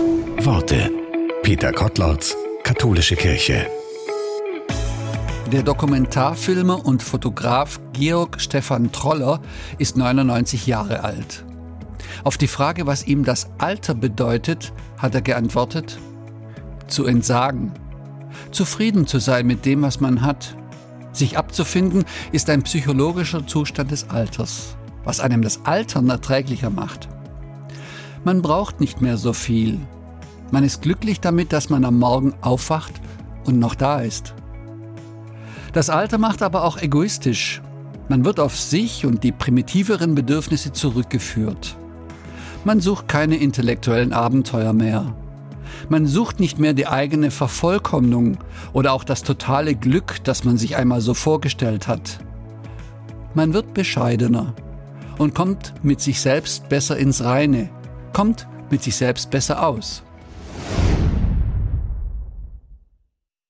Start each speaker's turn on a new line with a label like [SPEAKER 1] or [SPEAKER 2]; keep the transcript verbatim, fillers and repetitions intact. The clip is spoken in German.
[SPEAKER 1] Worte. Peter Kottlarts Katholische Kirche.
[SPEAKER 2] Der Dokumentarfilmer und Fotograf Georg Stefan Troller ist neunundneunzig Jahre alt. Auf die Frage, was ihm das Alter bedeutet, hat er geantwortet: zu entsagen, zufrieden zu sein mit dem, was man hat. Sich abzufinden ist ein psychologischer Zustand des Alters, was einem das Altern erträglicher macht. Man braucht nicht mehr so viel. Man ist glücklich damit, dass man am Morgen aufwacht und noch da ist. Das Alter macht aber auch egoistisch. Man wird auf sich und die primitiveren Bedürfnisse zurückgeführt. Man sucht keine intellektuellen Abenteuer mehr. Man sucht nicht mehr die eigene Vervollkommnung oder auch das totale Glück, das man sich einmal so vorgestellt hat. Man wird bescheidener und kommt mit sich selbst besser ins Reine, kommt mit sich selbst besser aus.